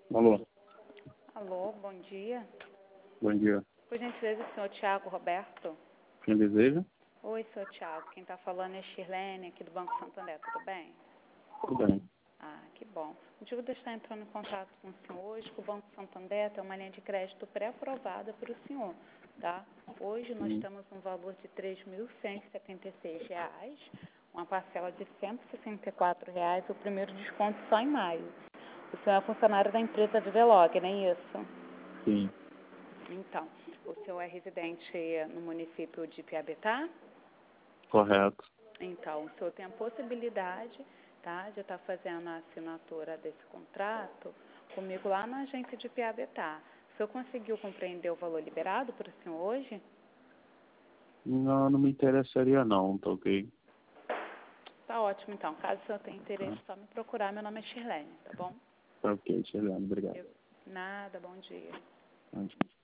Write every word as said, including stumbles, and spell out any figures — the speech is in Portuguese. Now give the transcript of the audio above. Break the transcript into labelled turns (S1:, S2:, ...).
S1: Alô,
S2: Alô, bom dia.
S1: bom dia.
S2: Por gentileza, o senhor Tiago Roberto?
S1: Quem deseja?
S2: Oi, senhor Tiago. Quem está falando é Shirlene, aqui do Banco Santander. Tudo bem?
S1: Tudo bem.
S2: Ah, que bom. O motivo de eu estar entrando em contato com o senhor hoje, que o Banco Santander tem uma linha de crédito pré-aprovada para o senhor, tá? Hoje nós
S1: Sim.
S2: temos um valor de três mil cento e setenta e seis reais, uma parcela de cento e sessenta e quatro reais, o primeiro desconto só em maio. O senhor é funcionário da empresa Vivelog, não é isso?
S1: Sim,
S2: Então, o senhor é residente no município de Piabetá?
S1: correto.
S2: Então, o senhor tem a possibilidade, tá, de estar fazendo a assinatura desse contrato comigo lá na agência de Piabetá. O senhor conseguiu compreender o valor liberado para o senhor hoje?
S1: Não, não me interessaria não, tá ok?
S2: Tá ótimo, então. Caso o senhor tenha interesse,
S1: Tá,
S2: é só me procurar. Meu nome é Shirlene, tá bom?
S1: tá ok, Xeliane, obrigado.
S2: Eu, nada, bom dia.
S1: Bom dia.